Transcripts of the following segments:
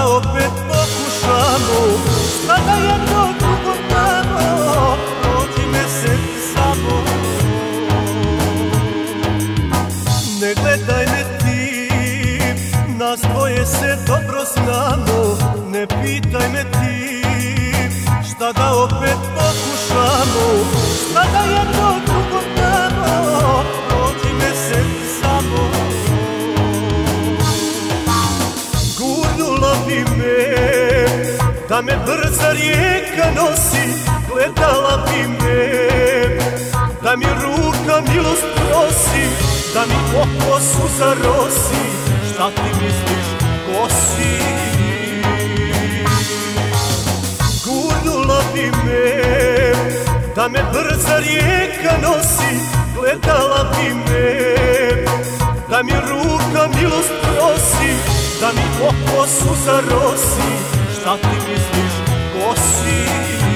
da opet pokušamo, šta da jedno drugo damo, prođi mesec samo. Ne gledaj me ti, nas dvoje se dobro znamo, ne pitaj me ti, šta da opet pokušamo, šta da jedno drugo damo, prođi mesec samo. Gurnula bi me, da me brza rijeka nosi, gledala bi me, da mi ruka milost prosi, da mi oko suza rosi, šta ti misliš ko si? Gurnula bi me, da me brza rijeka nosi, gledala bi me, da mi ruka milost prosi, da mi oko suza rosi, šta ti misliš ko si?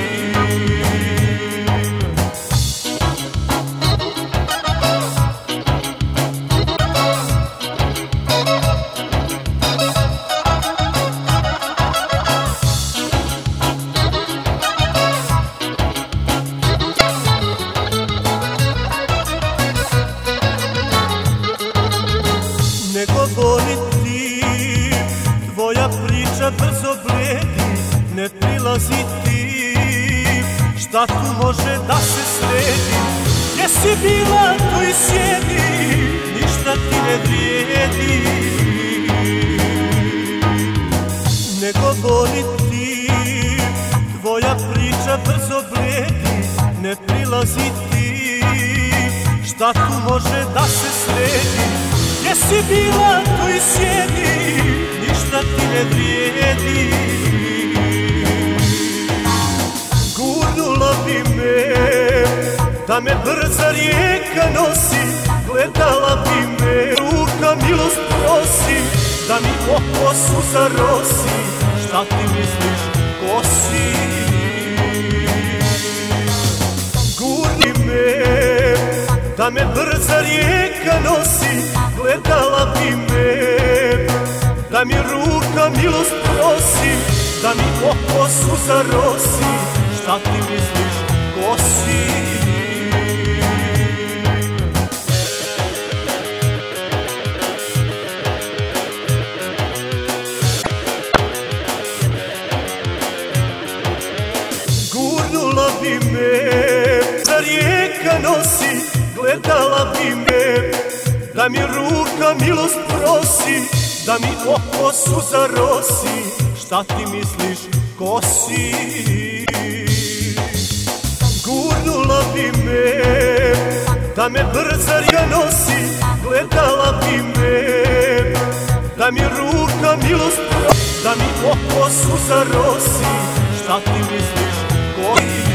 Ne govori ti, tvoja priča brzo bledi, ne prilazi ti, šta tu može da se sredi? Gdje si bila, tu i sjedi, ništa ti ne vrijedi. Ne govori ti, tvoja priča brzo bledi, ne prilazi ti, šta tu može da se sredi? Gdje si bila, tu i sjedi, ništa ti ne vrijedi. Gurnula bi me, da me brza rijeka nosi, gledala bi me, ruka milost prosi, da mi oko suza rosi, šta ti misliš ko si? Gurni me, da me brza rijeka nosi, gledala bi me, da mi ruka milost prosi, da mi oko suza rosi, šta ti misliš ko si? Gurnula bi me, da rijeka nosi, gledala bi me, da mi ruka milost prosi, da mi oko suza rosi, šta ti misliš ko si? Gurnula bi me, da me brza rijeka nosi, gledala bi me, da mi ruka milost prosi, da mi oko suza rosi, šta ti misliš ko si?